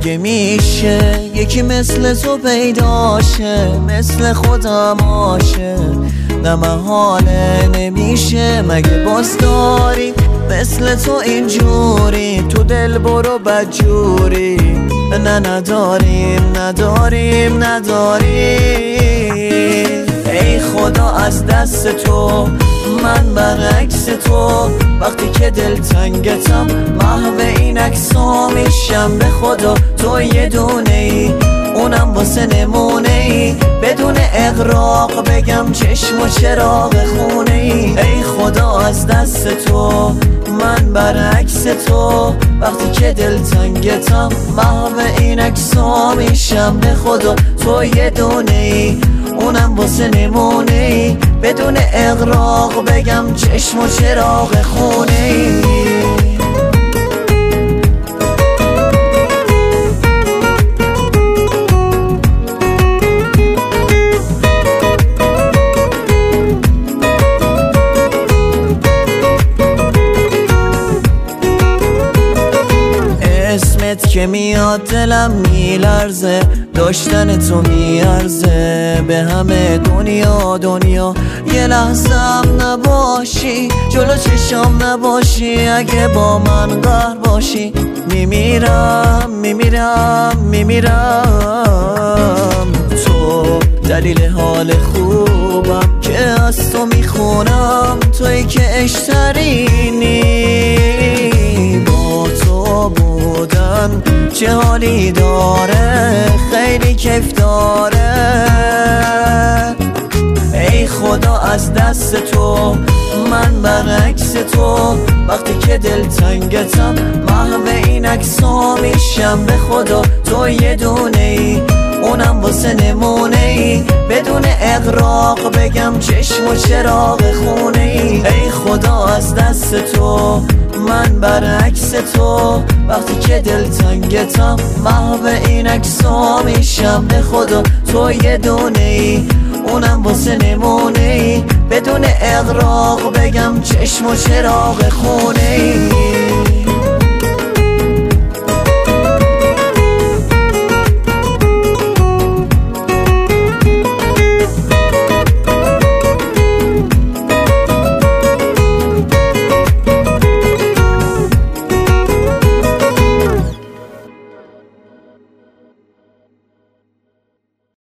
اگه میشه یکی مثل تو پیداشه، مثل خودم آشه، نه محاله نمیشه. مگه باز داری مثل تو اینجوری، تو دل برو بدجوری. نه نداریم نداریم نداریم. ای خدا از دست تو من برعکس تو، وقتی که دل تنگتم محو این عکسا میشم. به خدا تو یه دونه ای، اونم واسه نمونه ای، بدون اغراق بگم چشم و چراغ خونه ای. ای خدا از دست تو من برعکس تو، وقتی که دل تنگتم محو این عکسا میشم. به خدا تو یه دونه ای، اونم واسه نمونه ای، بدون اغراق بگم چشم و چراغ خونه ای. اسمت که میاد دلم میلرزه، داشتن تو میارزه به همه دنیا. دنیا یه لحظه هم نباشی، جلو چشام نباشی، اگه با من قهر باشی میمیرم میمیرم میمیرم. تو دلیل حال خوبم که از تو میخونم، تویی که اشترینی. با تو بودن چه حالی داره، خیلی کیف داره. ای خدا از دست تو من برعکس تو، وقتی که دل تنگتم محو این عکسا میشم. به خدا تو یه دونه ای، اونم واسه نمونه ای، بدون اغراق بگم چشم و چراغ خونه ای. ای خدا از دست تو من برعکس تو، وقتی که دل تنگتم محو این عکسا میشم. به خدا تو یه دونه ای، اونم واسه نمونه ای، بدون اغراق بگم چشم و چراغ خونه ای.